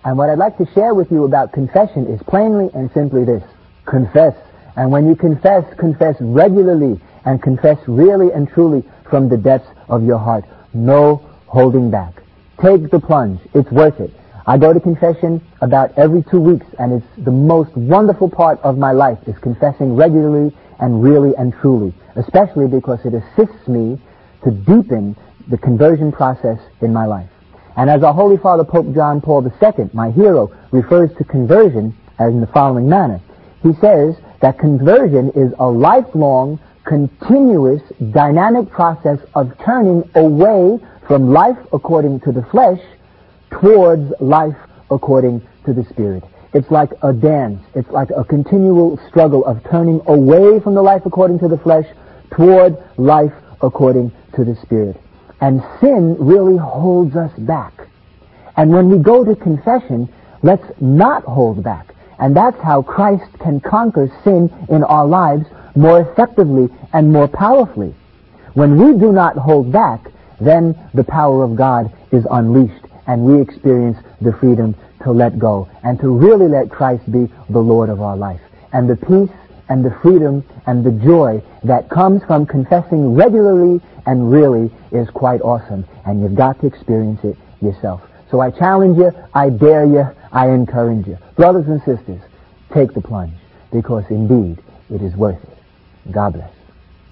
And what I'd like to share with you about confession is plainly and simply this. Confess. And when you confess, confess regularly and confess really and truly from the depths of your heart. No holding back. Take the plunge. It's worth it. I go to confession about every 2 weeks, and it's the most wonderful part of my life is confessing regularly and really and truly, especially because it assists me to deepen the conversion process in my life. And as our Holy Father Pope John Paul II, my hero, refers to conversion as in the following manner. He says that conversion is a lifelong, continuous, dynamic process of turning away from life according to the flesh towards life according to the Spirit. It's like a dance. It's like a continual struggle of turning away from the life according to the flesh toward life according to the Spirit. And sin really holds us back. And when we go to confession, let's not hold back. And that's how Christ can conquer sin in our lives more effectively and more powerfully. When we do not hold back, then the power of God is unleashed, and we experience the freedom to let go and to really let Christ be the Lord of our life. And the peace and the freedom and the joy that comes from confessing regularly and really is quite awesome, and you've got to experience it yourself. So I challenge you, I dare you, I encourage you. Brothers and sisters, take the plunge, because indeed it is worth it. God bless.